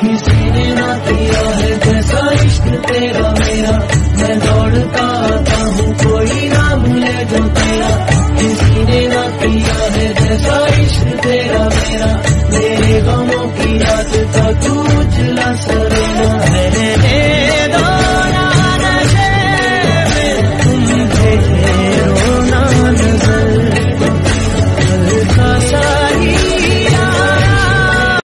किसी ने ना किया है जैसा इश्क तेरा मेरा, मैं दौड़ता आता